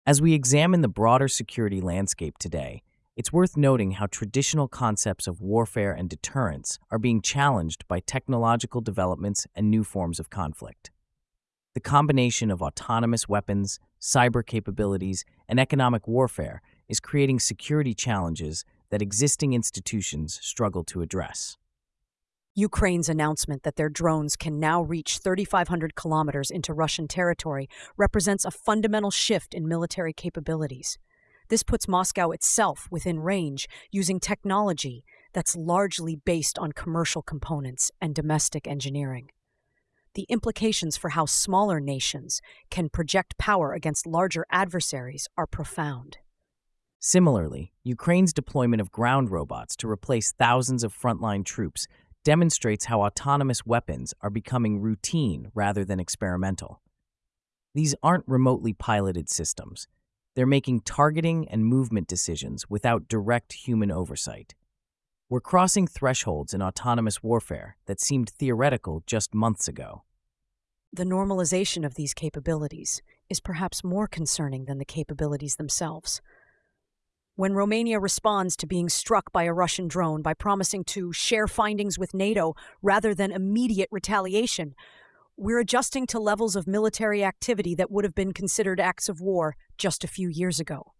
As we examine the broader security landscape today, it's worth noting how traditional concepts of warfare and deterrence are being challenged by technological developments and new forms of conflict. The combination of autonomous weapons, cyber capabilities, and economic warfare is creating security challenges that existing institutions struggle to address. Ukraine's announcement that their drones can now reach 3,500 kilometers into Russian territory represents a fundamental shift in military capabilities. This puts Moscow itself within range using technology that's largely based on commercial components and domestic engineering. The implications for how smaller nations can project power against larger adversaries are profound. Similarly, Ukraine's deployment of ground robots to replace thousands of frontline troops demonstrates how autonomous weapons are becoming routine rather than experimental. These aren't remotely piloted systems. They're making targeting and movement decisions without direct human oversight. We're crossing thresholds in autonomous warfare that seemed theoretical just months ago. The normalization of these capabilities is perhaps more concerning than the capabilities themselves. When Romania responds to being struck by a Russian drone by promising to share findings with NATO rather than immediate retaliation, we're adjusting to levels of military activity that would have been considered acts of war just a few years ago.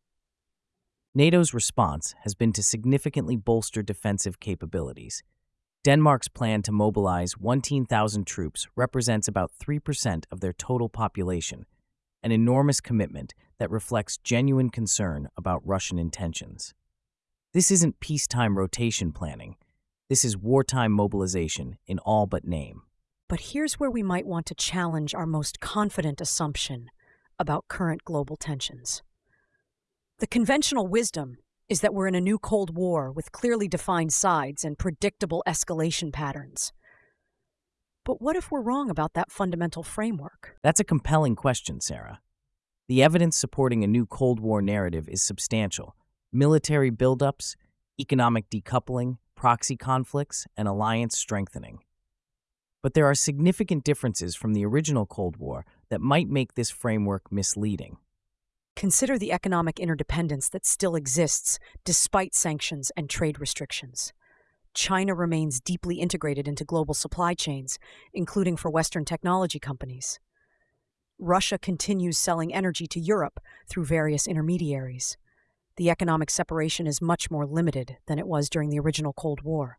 NATO's response has been to significantly bolster defensive capabilities. Denmark's plan to mobilize 18,000 troops represents about 3% of their total population, an enormous commitment that reflects genuine concern about Russian intentions. This isn't peacetime rotation planning. This is wartime mobilization in all but name. But here's where we might want to challenge our most confident assumption about current global tensions. The conventional wisdom is that we're in a new Cold War with clearly defined sides and predictable escalation patterns. But what if we're wrong about that fundamental framework? That's a compelling question, Sarah. The evidence supporting a new Cold War narrative is substantial. Military buildups, economic decoupling, proxy conflicts, and alliance strengthening. But there are significant differences from the original Cold War that might make this framework misleading. Consider the economic interdependence that still exists despite sanctions and trade restrictions. China remains deeply integrated into global supply chains, including for Western technology companies. Russia continues selling energy to Europe through various intermediaries. The economic separation is much more limited than it was during the original Cold War.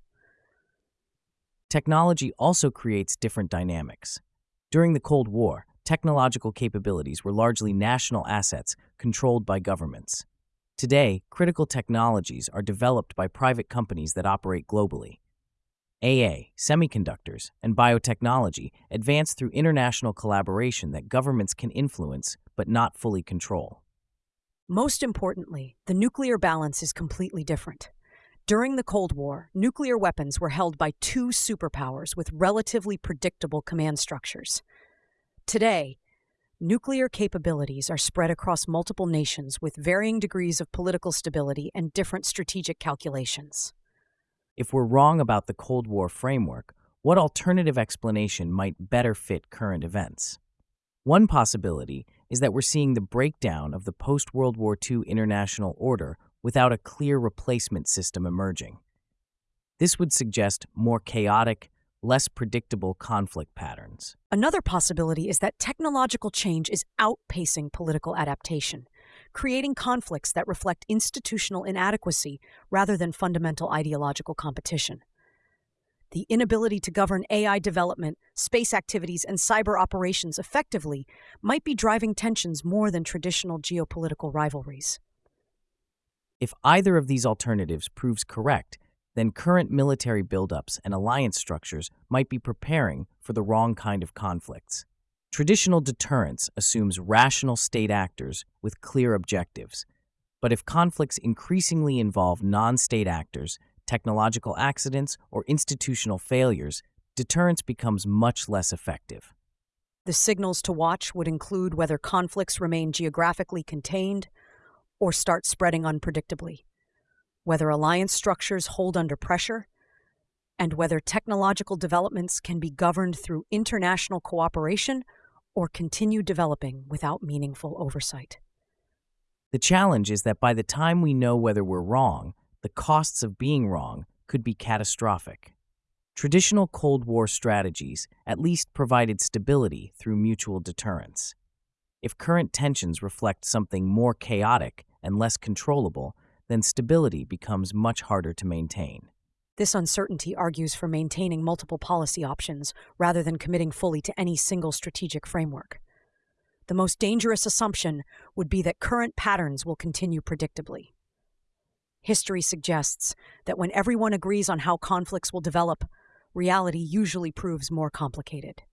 Technology also creates different dynamics. During the Cold War, technological capabilities were largely national assets controlled by governments. Today, critical technologies are developed by private companies that operate globally. AA, semiconductors, and biotechnology advance through international collaboration that governments can influence but not fully control. Most importantly, the nuclear balance is completely different. During the Cold War, nuclear weapons were held by two superpowers with relatively predictable command structures. Today, nuclear capabilities are spread across multiple nations with varying degrees of political stability and different strategic calculations. If we're wrong about the Cold War framework, what alternative explanation might better fit current events? One possibility is that we're seeing the breakdown of the post-World War II international order without a clear replacement system emerging. This would suggest more chaotic, less predictable conflict patterns. Another possibility is that technological change is outpacing political adaptation, creating conflicts that reflect institutional inadequacy rather than fundamental ideological competition. The inability to govern AI development, space activities, and cyber operations effectively might be driving tensions more than traditional geopolitical rivalries. If either of these alternatives proves correct, then current military buildups and alliance structures might be preparing for the wrong kind of conflicts. Traditional deterrence assumes rational state actors with clear objectives. But if conflicts increasingly involve non-state actors, technological accidents, or institutional failures, deterrence becomes much less effective. The signals to watch would include whether conflicts remain geographically contained or start spreading unpredictably, whether alliance structures hold under pressure, and whether technological developments can be governed through international cooperation or continue developing without meaningful oversight. The challenge is that by the time we know whether we're wrong, the costs of being wrong could be catastrophic. Traditional Cold War strategies at least provided stability through mutual deterrence. If current tensions reflect something more chaotic and less controllable, then stability becomes much harder to maintain. This uncertainty argues for maintaining multiple policy options rather than committing fully to any single strategic framework. The most dangerous assumption would be that current patterns will continue predictably. History suggests that when everyone agrees on how conflicts will develop, reality usually proves more complicated.